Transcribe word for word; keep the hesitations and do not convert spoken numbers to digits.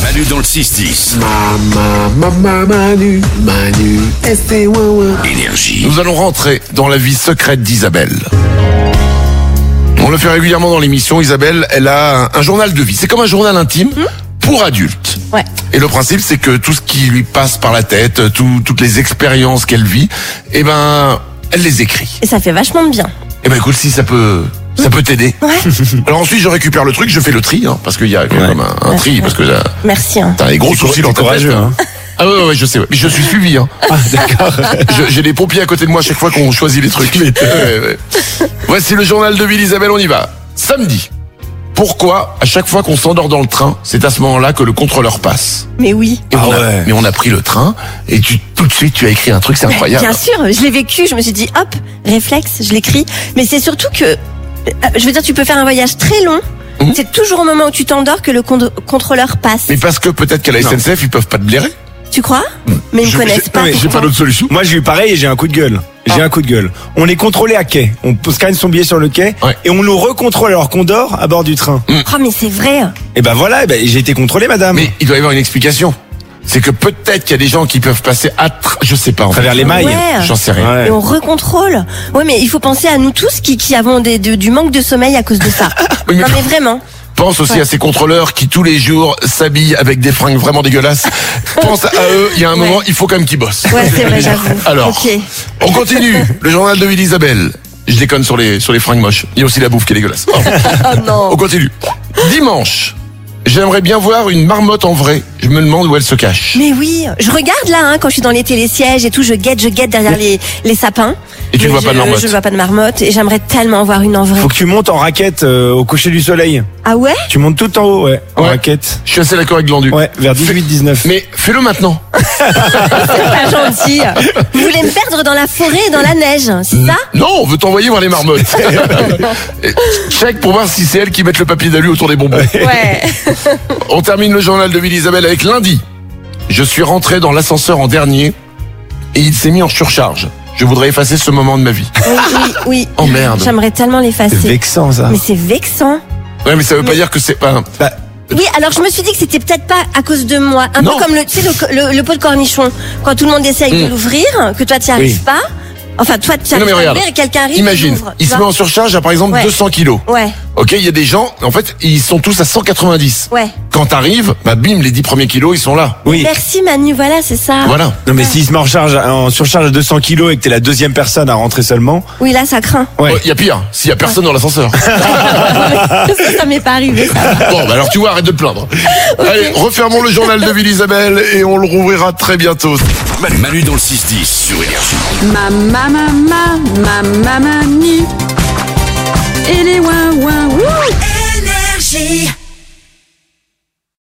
Manu dans le six dix. Mama, mama, Manu, Manu, S ouin ouin. Énergie. Nous allons rentrer dans la vie secrète d'Isabelle. On le fait régulièrement dans l'émission. Isabelle, elle a un journal de vie. C'est comme un journal intime pour adultes. Ouais. Et le principe, c'est que tout ce qui lui passe par la tête, tout, toutes les expériences qu'elle vit, eh ben, elle les écrit. Et ça fait vachement de bien. Eh ben, écoute, si ça peut, ça peut t'aider. Ouais. Alors ensuite, je récupère le truc, je fais le tri, hein, parce qu'il y a quand même un, un tri, parce que là, Merci. Hein. t'as des gros soucis dans ta tête. Hein. Ah ouais, ouais, je sais. Mais je suis suivi. Hein. Ah, d'accord. Je- J'ai des pompiers à côté de moi à chaque fois qu'on choisit les trucs. Ouais, ouais. Voici le journal de vie d'Isabelle, on y va. Samedi. Pourquoi, à chaque fois qu'on s'endort dans le train, c'est à ce moment-là que le contrôleur passe? Mais oui. Et Ah on a- ouais. Mais on a pris le train et tu, tout de suite tu as écrit un truc, c'est incroyable. Bien sûr, je l'ai vécu, je me suis dit hop, réflexe, je l'écris. Mais c'est surtout que, euh, je veux dire, tu peux faire un voyage très long. Mhm. C'est toujours au moment où tu t'endors que le con- contrôleur passe. Mais parce que peut-être qu'à la S N C F, ils peuvent pas te blairer. Tu crois? Mais ils Je- me connaissent j'ai- pas. mais J'ai pas d'autre solution. Moi, j'ai eu pareil et j'ai un coup de gueule. J'ai Ah. un coup de gueule. On est contrôlé à quai. On scanne son billet sur le quai Ouais. et on nous recontrôle alors qu'on dort à bord du train. Oh, mais c'est vrai. Et ben voilà, eh ben, j'ai été contrôlé, madame. Mais il doit y avoir une explication. C'est que peut-être qu'il y a des gens qui peuvent passer à tra- je sais pas. En À travers fait. les mailles. Ouais. J'en sais rien. Ouais. Et on recontrôle. Ouais, mais il faut penser à nous tous qui, qui avons des, de- du manque de sommeil à cause de ça. Oui, mais- Non, mais vraiment. Pense aussi Ouais. à ces contrôleurs qui tous les jours s'habillent avec des fringues vraiment dégueulasses. Pense à eux, il y a un Ouais. moment, il faut quand même qu'ils bossent. Ouais, c'est vrai, j'avoue. Alors, Ok. on continue. Le journal de vie d'Isabelle. Je déconne sur les, sur les fringues moches. Il y a aussi la bouffe qui est dégueulasse. Oh. Oh non. On continue. Dimanche. J'aimerais bien voir une marmotte en vrai. Je me demande où elle se cache. Mais oui, je regarde là, hein, quand je suis dans les télésièges et tout, je guette, je guette derrière les, les sapins. Et tu ne Mais vois je, pas de marmotte. Je vois pas de marmotte et j'aimerais tellement en voir une en vrai. Faut que tu montes en raquette euh, au coucher du soleil. Ah ouais? Tu montes tout en haut, ouais, en Ouais. raquette. Je suis assez d'accord avec Glandu. Ouais, vers dix-huit dix-neuf. Mais fais-le maintenant. C'est pas gentil. Vous voulez me perdre dans la forêt et dans la neige, c'est ça? Non, on veut t'envoyer voir les marmottes. Et check pour voir si c'est elles qui mettent le papier d'alu autour des bonbons. Ouais. On termine le journal de vie d'Isabelle avec lundi. Je suis rentré dans l'ascenseur en dernier et il s'est mis en surcharge. Je voudrais effacer ce moment de ma vie. Oui, oui, oui. Oh merde. J'aimerais tellement C'est l'effacer. vexant, ça. Mais c'est vexant. Ouais, mais ça veut pas Mais- dire que c'est pas. Bah, Oui, alors je me suis dit que c'était peut-être pas à cause de moi. Un Non. peu comme le, tu sais, le, le, le pot de cornichon. Quand tout le monde essaye de Mm. l'ouvrir, que toi tu arrives Oui. pas. Enfin, toi tu Non, arrives mais à regarde. l'ouvrir et quelqu'un arrive et Imagine, l'ouvre. il tu se met vois. en surcharge à par exemple Ouais. deux cents kilos. Ouais, Ok, il y a des gens, en fait, ils sont tous à cent quatre-vingt-dix. ouais. Quand t'arrives, bah bim, les dix premiers kilos, ils sont là. oui. Merci Manu, voilà, c'est ça. Voilà. Non, mais s'il se met en, charge, en surcharge à deux cents kilos et que t'es la deuxième personne à rentrer seulement. Oui, là ça craint. Ouais. Il y a pire, s'il y a personne dans l'ascenseur. ça, ça m'est pas arrivé, ça. Bon, bah alors tu vois, arrête de te plaindre. Allez, refermons le journal de vie d'Isabelle et on le rouvrira très bientôt. Manu, Manu dans le six dix sur Énergie. Ma ma ma ma ma ma Manu et les ouin ouin ouh. Énergie.